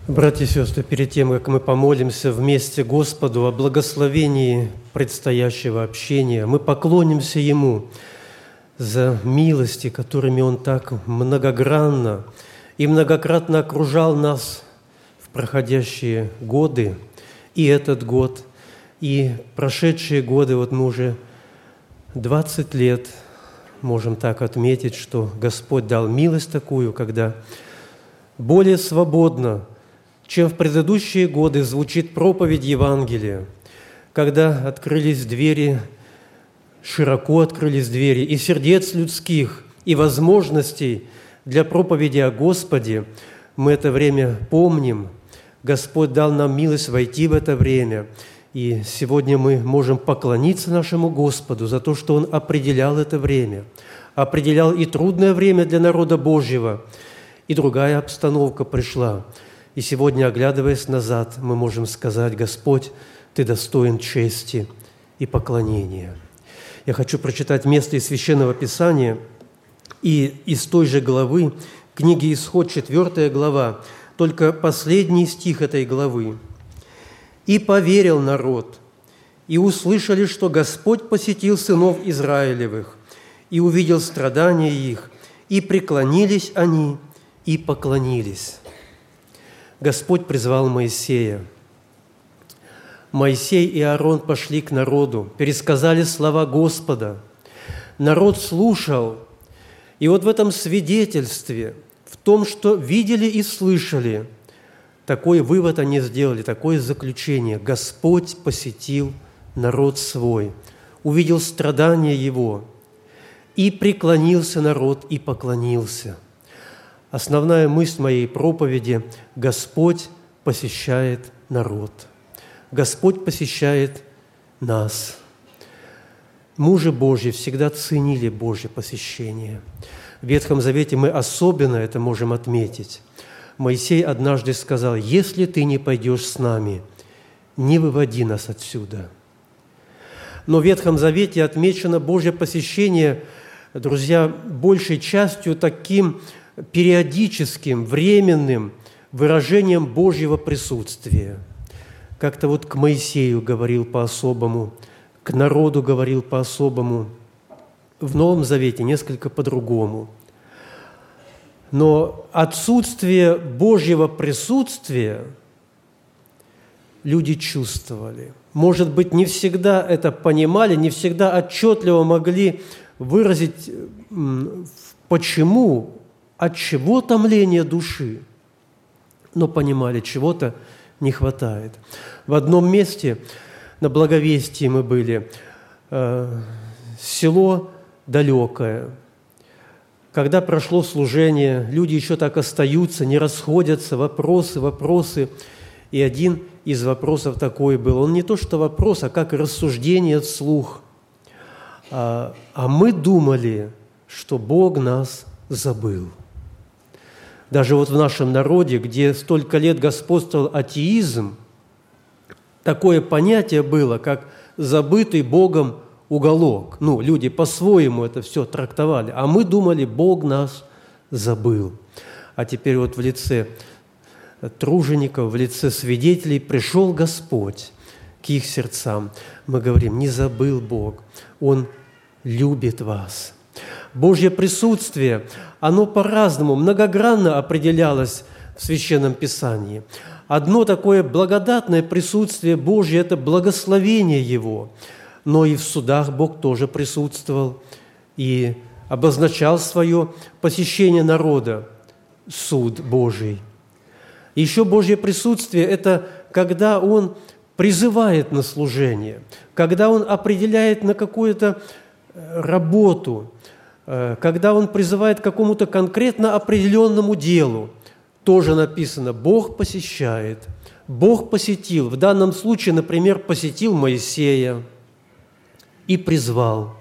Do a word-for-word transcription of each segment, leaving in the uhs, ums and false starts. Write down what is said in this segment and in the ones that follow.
Братья и сестры, перед тем, как мы помолимся вместе Господу о благословении предстоящего общения, мы поклонимся Ему за милости, которыми Он так многогранно и многократно окружал нас в проходящие годы, и этот год, и прошедшие годы. Вот мы уже двадцать лет можем так отметить, что Господь дал милость такую, когда более свободно, чем в предыдущие годы, звучит проповедь Евангелия, когда открылись двери, широко открылись двери и сердец людских, и возможностей для проповеди о Господе. Мы это время помним. Господь дал нам милость войти в это время. И сегодня мы можем поклониться нашему Господу за то, что Он определял это время, определял и трудное время для народа Божьего, и другая обстановка пришла. И сегодня, оглядываясь назад, мы можем сказать: Господь, Ты достоин чести и поклонения. Я хочу прочитать место из Священного Писания и из той же главы, книги Исход, четвёртая глава, только последний стих этой главы. «И поверил народ, и услышали, что Господь посетил сынов Израилевых, и увидел страдания их, и преклонились они, и поклонились». Господь призвал Моисея. Моисей и Аарон пошли к народу, пересказали слова Господа. Народ слушал, и вот в этом свидетельстве, в том, что видели и слышали, такой вывод они сделали, такое заключение: Господь посетил народ свой, увидел страдания его, и преклонился народ, и поклонился. Основная мысль моей проповеди – Господь посещает народ. Господь посещает нас. Мужи Божьи всегда ценили Божье посещение. В Ветхом Завете мы особенно это можем отметить. Моисей однажды сказал: «Если ты не пойдешь с нами, не выводи нас отсюда». Но в Ветхом Завете отмечено Божье посещение, друзья, большей частью таким периодическим, временным выражением Божьего присутствия. Как-то вот к Моисею говорил по-особому, к народу говорил по-особому. В Новом Завете несколько по-другому. Но отсутствие Божьего присутствия люди чувствовали. Может быть, не всегда это понимали, не всегда отчетливо могли выразить, почему, от чего томление души, но понимали, чего-то не хватает. В одном месте, на Благовестии мы были, э, село далекое. Когда прошло служение, люди еще так остаются, не расходятся, вопросы, вопросы. И один из вопросов такой был. Он не то что вопрос, а как рассуждение вслух. А, а мы думали, что Бог нас забыл. Даже вот в нашем народе, где столько лет господствовал атеизм, такое понятие было, как забытый Богом уголок. Ну, люди по-своему это все трактовали. А мы думали, Бог нас забыл. А теперь вот в лице тружеников, в лице свидетелей пришел Господь к их сердцам. Мы говорим: не забыл Бог, Он любит вас. Божье присутствие, оно по-разному, многогранно определялось в Священном Писании. Одно такое благодатное присутствие Божье – это благословение Его. Но и в судах Бог тоже присутствовал и обозначал свое посещение народа, суд Божий. Еще Божье присутствие – это когда Он призывает на служение, когда Он определяет на какую-то работу, когда Он призывает к какому-то конкретно определенному делу. Тоже написано: Бог посещает, Бог посетил. В данном случае, например, посетил Моисея и призвал.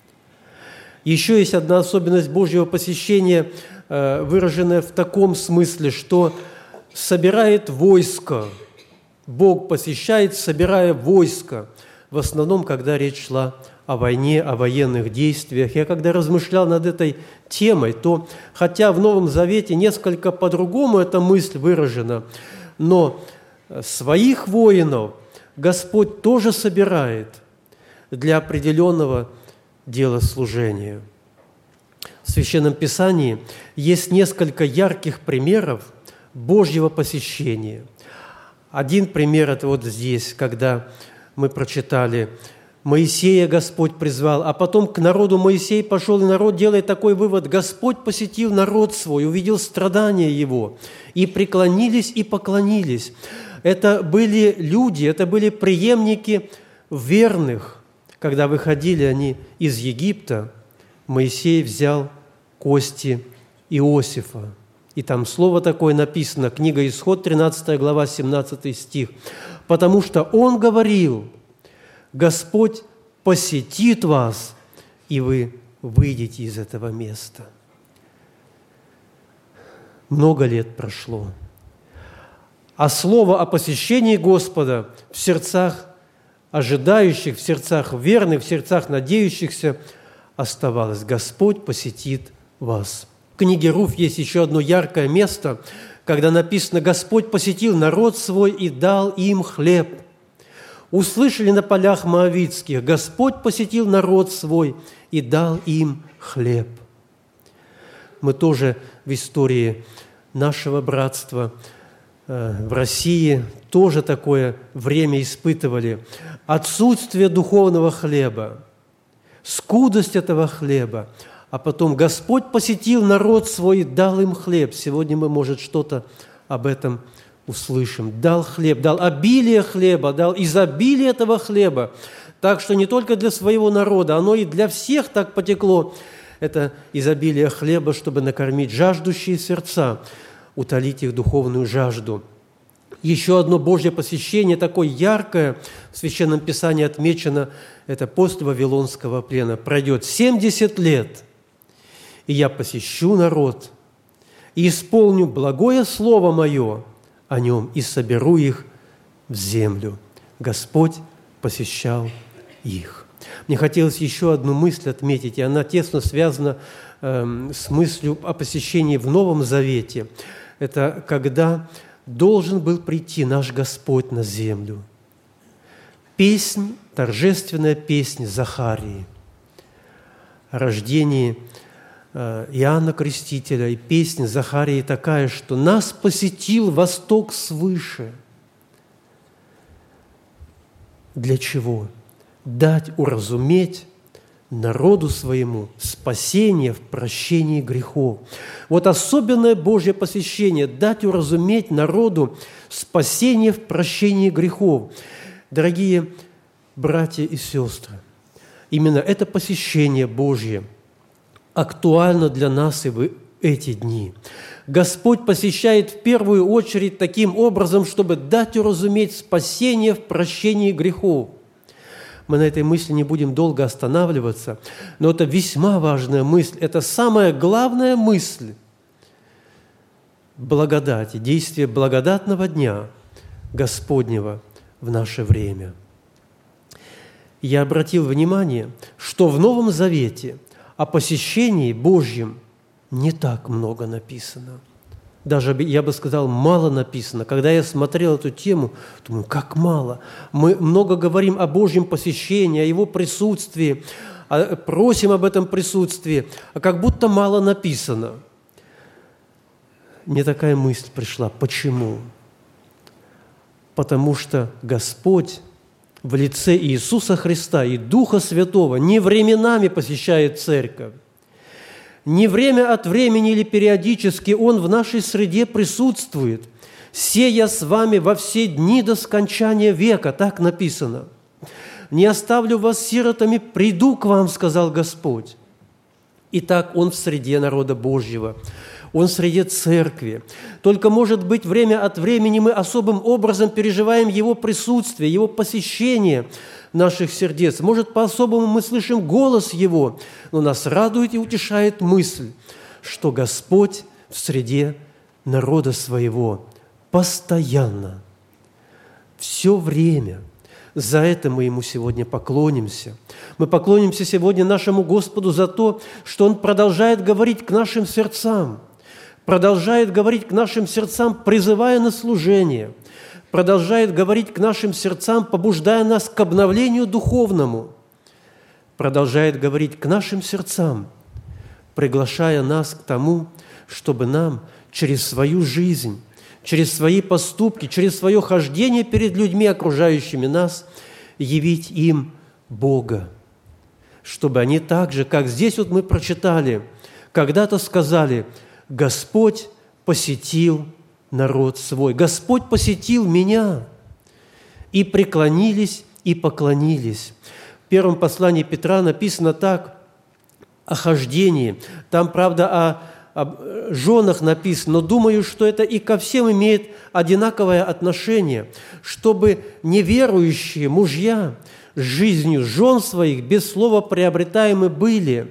Еще есть одна особенность Божьего посещения, выраженная в таком смысле, что собирает войско. Бог посещает, собирая войско. В основном, когда речь шла о войне, о военных действиях. Я когда размышлял над этой темой, то, хотя в Новом Завете несколько по-другому эта мысль выражена, но своих воинов Господь тоже собирает для определенного дела служения. В Священном Писании есть несколько ярких примеров Божьего посещения. Один пример – это вот здесь, когда мы прочитали: Моисея Господь призвал, а потом к народу Моисей пошел, и народ делает такой вывод: Господь посетил народ свой, увидел страдания его, и преклонились, и поклонились. Это были люди, это были преемники верных. Когда выходили они из Египта, Моисей взял кости Иосифа. И там слово такое написано, книга Исход, тринадцатая глава, семнадцатый стих. «Потому что он говорил: Господь посетит вас, и вы выйдете из этого места». Много лет прошло, а слово о посещении Господа в сердцах ожидающих, в сердцах верных, в сердцах надеющихся оставалось: Господь посетит вас. В книге Руфь есть еще одно яркое место, когда написано: Господь посетил народ свой и дал им хлеб. Услышали на полях моавитских: Господь посетил народ свой и дал им хлеб. Мы тоже в истории нашего братства в России тоже такое время испытывали. Отсутствие духовного хлеба, скудость этого хлеба, а потом Господь посетил народ свой и дал им хлеб. Сегодня мы, может, что-то об этом услышим. Дал хлеб, дал обилие хлеба, дал изобилие этого хлеба, так что не только для своего народа, оно и для всех так потекло. Это изобилие хлеба, чтобы накормить жаждущие сердца, утолить их духовную жажду. Еще одно Божье посещение, такое яркое, в Священном Писании отмечено, это после Вавилонского плена. Пройдет семьдесят лет, и я посещу народ, и исполню благое слово мое о нем, и соберу их в землю. Господь посещал их. Мне хотелось еще одну мысль отметить, и она тесно связана э, с мыслью о посещении в Новом Завете. Это когда должен был прийти наш Господь на землю. Песнь, торжественная песнь Захарии о рождении Иоанна Крестителя. И песня Захарии такая, что «нас посетил восток свыше». Для чего? Дать уразуметь народу своему спасение в прощении грехов. Вот особенное Божье посещение – дать уразуметь народу спасение в прощении грехов. Дорогие братья и сестры, именно это посещение Божье актуально для нас и в эти дни. Господь посещает в первую очередь таким образом, чтобы дать уразуметь спасение в прощении грехов. Мы на этой мысли не будем долго останавливаться, но это весьма важная мысль, это самая главная мысль благодати, действия благодатного дня Господнего в наше время. Я обратил внимание, что в Новом Завете о посещении Божьем не так много написано. Даже, я бы сказал, мало написано. Когда я смотрел эту тему, думаю, как мало. Мы много говорим о Божьем посещении, о Его присутствии, просим об этом присутствии, а как будто мало написано. Мне такая мысль пришла. Почему? Потому что Господь в лице Иисуса Христа и Духа Святого не временами посещает церковь, не время от времени или периодически Он в нашей среде присутствует, «Сея с вами во все дни до скончания века», так написано. «Не оставлю вас сиротами, приду к вам», сказал Господь. Итак, Он в среде народа Божьего, Он в среде церкви. Только, может быть, время от времени мы особым образом переживаем Его присутствие, Его посещение наших сердец. Может, по-особому мы слышим голос Его, но нас радует и утешает мысль, что Господь в среде народа Своего постоянно, все время. За это мы Ему сегодня поклонимся. Мы поклонимся сегодня нашему Господу за то, что Он продолжает говорить к нашим сердцам, продолжает говорить к нашим сердцам, призывая на служение, продолжает говорить к нашим сердцам, побуждая нас к обновлению духовному, продолжает говорить к нашим сердцам, приглашая нас к тому, чтобы нам через свою жизнь, через свои поступки, через свое хождение перед людьми, окружающими нас, явить им Бога, чтобы они так же, как здесь вот мы прочитали, когда-то сказали: «Господь посетил народ свой, Господь посетил меня», и преклонились и поклонились. В первом послании Петра написано так о хождении. Там, правда, о, о женах написано, но думаю, что это и ко всем имеет одинаковое отношение, чтобы неверующие мужья с жизнью жен своих без слова приобретаемы были,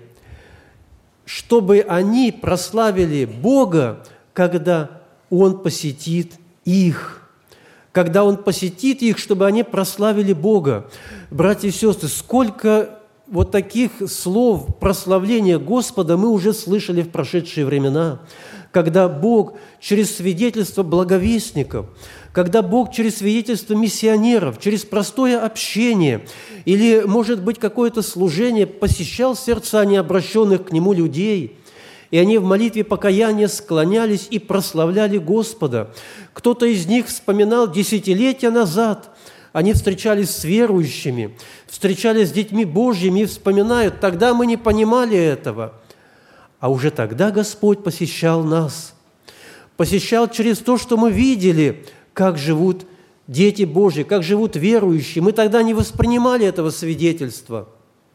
чтобы они прославили Бога, когда Он посетит их. Когда Он посетит их, чтобы они прославили Бога. Братья и сестры, сколько вот таких слов прославления Господа мы уже слышали в прошедшие времена, когда Бог через свидетельство благовестников, когда Бог через свидетельство миссионеров, через простое общение или, может быть, какое-то служение посещал сердца необращенных к Нему людей, и они в молитве покаяния склонялись и прославляли Господа. Кто-то из них вспоминал десятилетия назад, они встречались с верующими, встречались с детьми Божьими и вспоминают, тогда мы не понимали этого, а уже тогда Господь посещал нас, посещал через то, что мы видели, как живут дети Божьи, как живут верующие. Мы тогда не воспринимали этого свидетельства.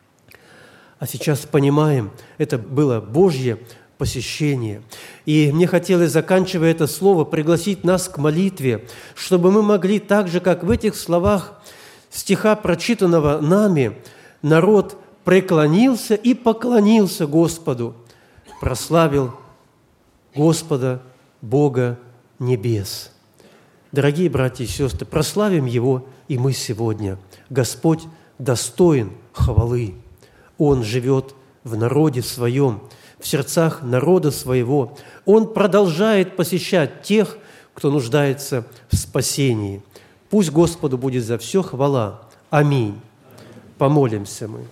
А сейчас понимаем, это было Божье посещение. И мне хотелось, заканчивая это слово, пригласить нас к молитве, чтобы мы могли так же, как в этих словах стиха, прочитанного нами, народ преклонился и поклонился Господу, прославил Господа, Бога небес. Дорогие братья и сестры, прославим Его и мы сегодня. Господь достоин хвалы. Он живет в народе своем, в сердцах народа своего. Он продолжает посещать тех, кто нуждается в спасении. Пусть Господу будет за все хвала. Аминь. Помолимся мы.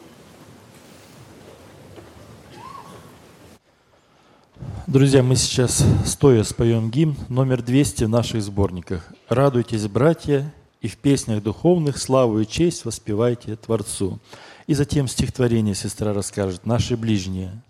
Друзья, мы сейчас стоя споем гимн номер двести в наших сборниках. «Радуйтесь, братья, и в песнях духовных славу и честь воспевайте Творцу». И затем стихотворение сестра расскажет «Наши ближние».